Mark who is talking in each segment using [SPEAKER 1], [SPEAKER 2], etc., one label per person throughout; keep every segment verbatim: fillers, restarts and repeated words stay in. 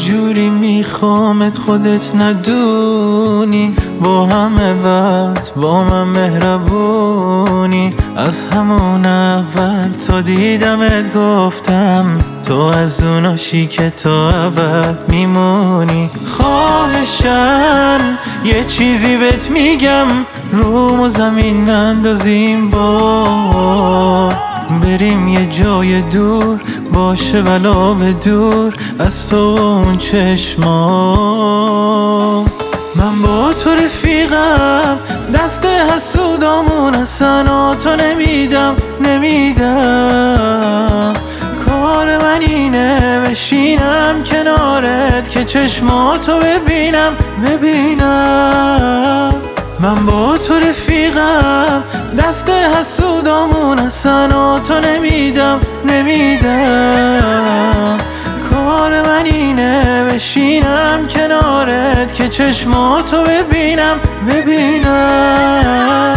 [SPEAKER 1] جوری میخوامت خودت ندونی، با همه وقت با من مهربونی. از همون اول تا دیدمت گفتم تو از اوناشی که تا ابد میمونی. خواهشن یه چیزی بهت میگم، روم و زمین نندازیم با بریم یه جای دور، باشه ولا به دور از تو اون چشما. من با تو رفیقم، دست حسودامون اصلا تو نمیدم نمیدم. کار من اینه بشینم کنارت که چشماتو ببینم ببینم. من با تو رفیقم، دست حسودامون اصلا تو نمیدم نمیدم. کار من اینه بشینم کنارت که چشماتو ببینم ببینم.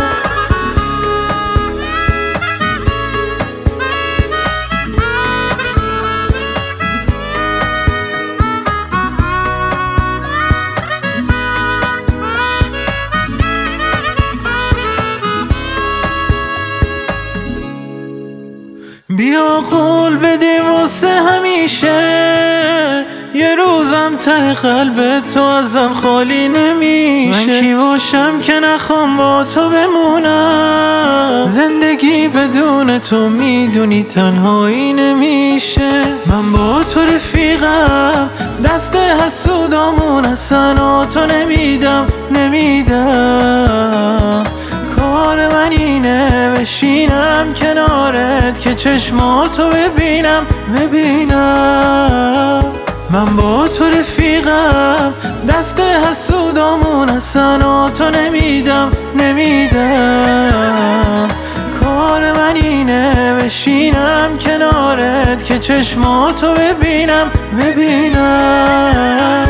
[SPEAKER 1] بیا قول بدیم واسه همیشه، یه روزم ته قلب تو ازم خالی نمیشه. من کی باشم که نخوام با تو بمونم، زندگی بدون تو میدونی تنهایی نمیشه. من با تو رفیقم، دست حسودامون اصلا تو نمیدم نمیدم. کار من اینه بشینم کنارت که چشماتو ببینم ببینم. من با تو رفیقم، دست حسودامون اصلا تو نمیدم نمیدم. کار من اینه بشینم کنارت که چشماتو ببینم ببینم.